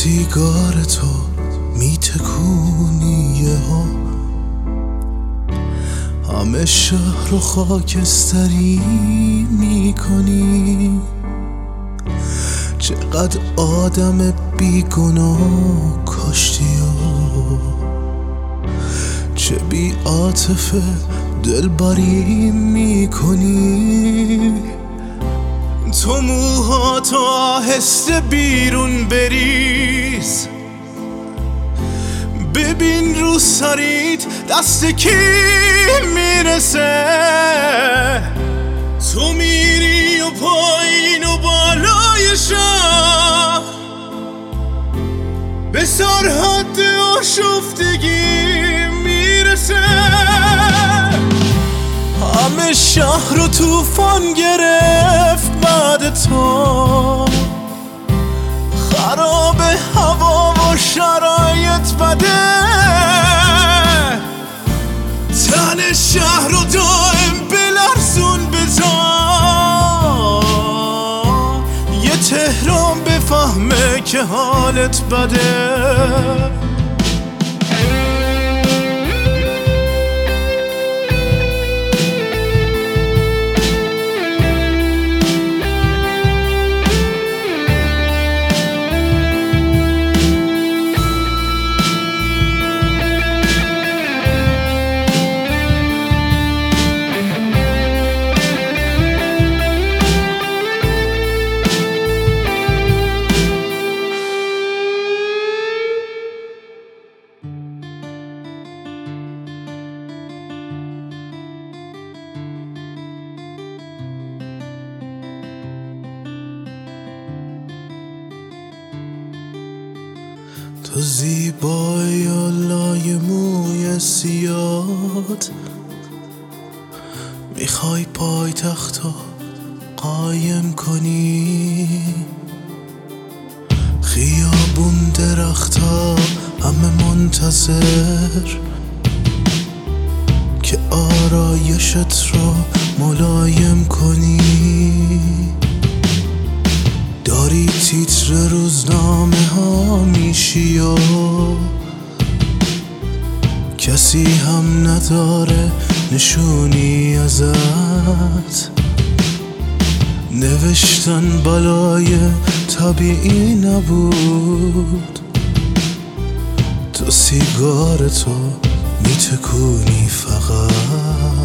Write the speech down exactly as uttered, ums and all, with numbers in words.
سیگار تو میتکونی یه ها، همه شهر رو خاکستری میکنی. چقدر آدم بیگناه کاشتی ها، چه بی عاطفه دلبری میکنی. تو موهاتو آهسته بیرون بریز، ببین رو سریت دست کی میرسه. تو میری و پایین و بالای شهر، به سرحد آشفتگی میرسه. همه شهر رو توفان گرفت بعد تو، خراب هوا و شرایط بده. تن شهر رو دائم بلرزون بذار، یه تهران بفهمه که حالت بده. تو زیبایی و لای موی سیاد، میخوای پای تختو قایم کنی. خیابون درختا همه منتظر که آرایشت رو ملایم کنی. داری تیتر روزنامه ها میشی و کسی هم نداره نشونی ازت. نوشتن بالای طبیعی نبود، تو سیگار تو میتکونی فقط.